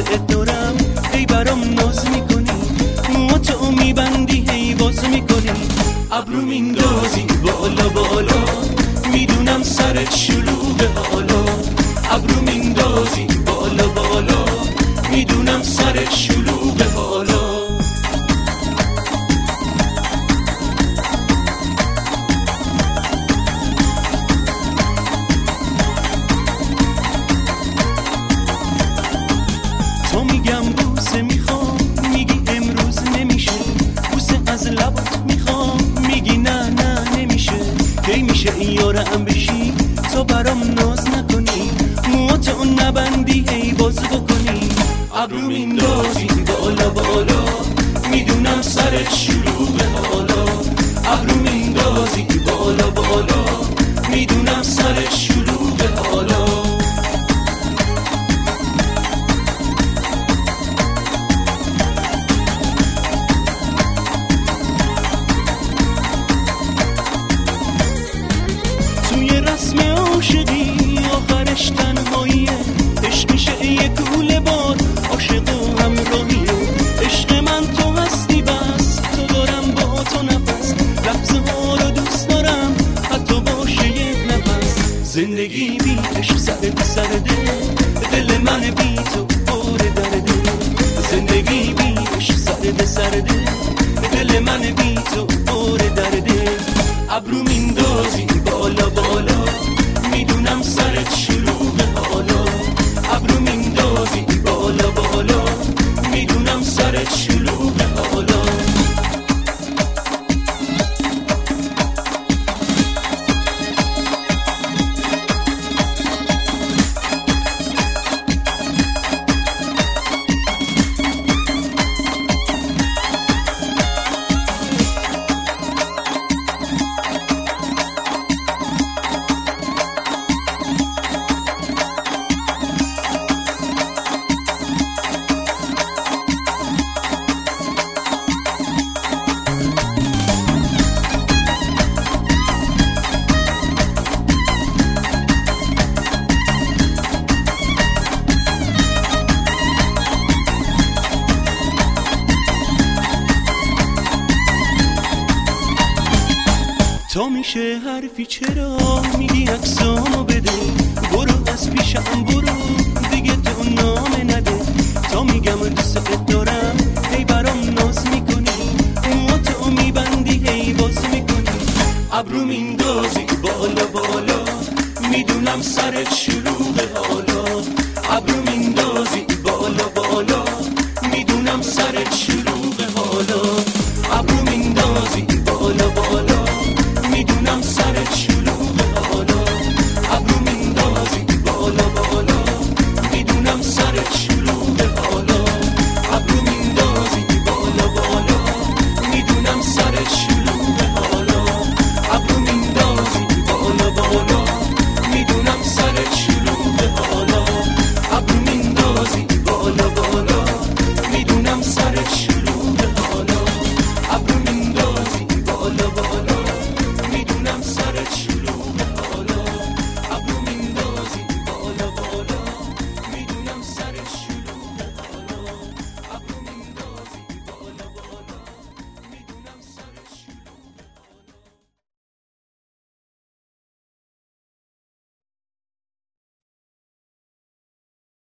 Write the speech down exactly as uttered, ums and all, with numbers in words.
دوستت دارم، هی برام ناز میکنی، موهاتو میبندی هی باز میکنی، ابرو میندازی بالا بالا، میدونم سرت شلوغه حالا، ابرو میندازی بالا بالا، میدونم سرت شلوغه حالا. تو میگم بوسه میخوام، میگی امروز نمیشه، بوسه از لبات میخوام، میگی نه نه نمیشه، کی میشه این یارم بشی تو برام ناز نکنی، موهاتو نبندی هی باز بکنی، ابرو میندازی بالا بالا، میدونم سرت شلوغه حالا، ابرو میندازی بالا بالا، میدونم سرت شلوغه حالا. توی رسم عاشقی آخرش تنهاییه، عشق میشه یه کوله بار، عاشق و همراهیه، عشق من تو هستی بس، تو دارم با تو نفس، لحظه ها رو دوست دارم حتی باشه یک نفس، زندگی بی عشق سرد سرده، دل من بی تو پر درده، زندگی بی عشق سرد سرده، دل من بی تو پر درده، ابرو میندازی بالا بالا، میدونم سرت شلوغه حالا، ابرو میندازی بالا بالا، میدونم سرت شلوغه حالا. تا میشه حرفی چرا میگی عکسامو بده، برو از پیشم برو دیگه تو نامه نده، تا میگم دوستت دارم هی برام ناز میکنی، موهاتو میبندی هی باز میکنی، ابرو میندازی بالا بالا، میدونم سرت شلوغه حالا، ابرو میندازی بالا بالا، میدونم سرت شلوغه حالا، ابرو میندازی بالا بالا، میدونم سرت